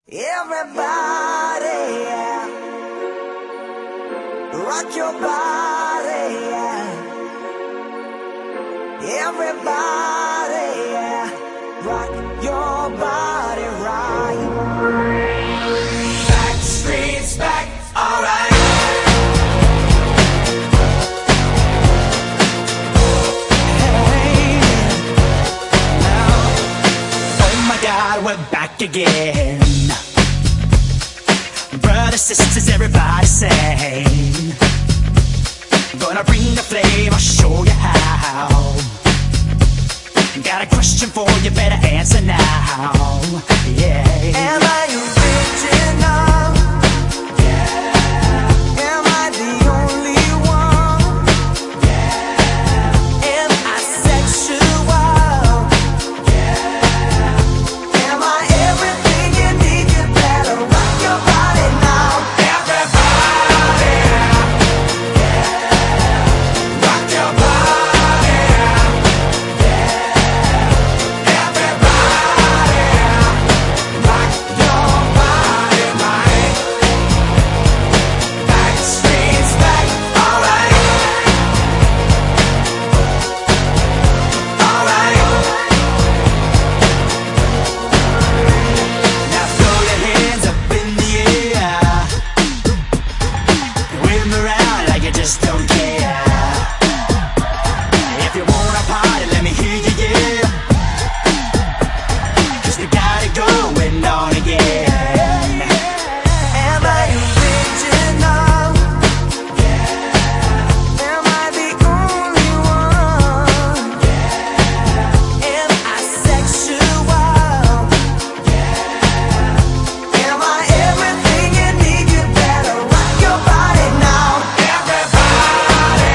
Everybody, yeah. Rock your body, yeah. Everybody, yeah. Rock your body right. Back streets back, alright. Hey, now, oh my God, we're back again. Brothers, sisters, everybody sing. Gonna bring the flame, I'll show you how. Got a question for you, better answer now. Yeah. Am I original? Yeah. Am I the only one? Yeah. Am I sexual? Yeah. Am I everything you need? You better rock your body now. Everybody, yeah. Rock your body, yeah. Everybody, rock your body right. Back streets back, alright. Alright. Now throw your hands up in the air. Wave 'em around like you just don't care. If you wanna party, let me hear you, yeah. 'Cause we got it going on again. Am I original? Yeah. Am I the only one? Yeah. Am I sexual? Yeah. Am I everything you need? You better rock your body now. Everybody,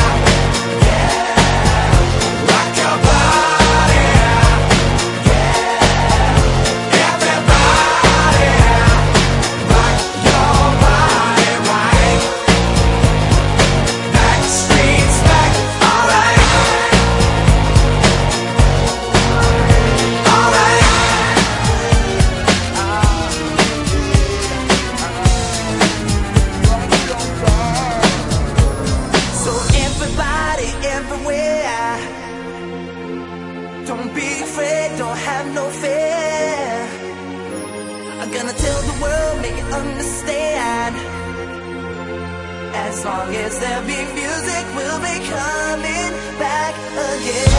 yeah. Rock your body, yeah. Everybody, rock your body right. Back streets back, alright. Alright. So everybody, everywhere, don't be afraid, don't have no fear. I'm gonna tell the world, make it understand. As long as there be music, we'll be coming back again.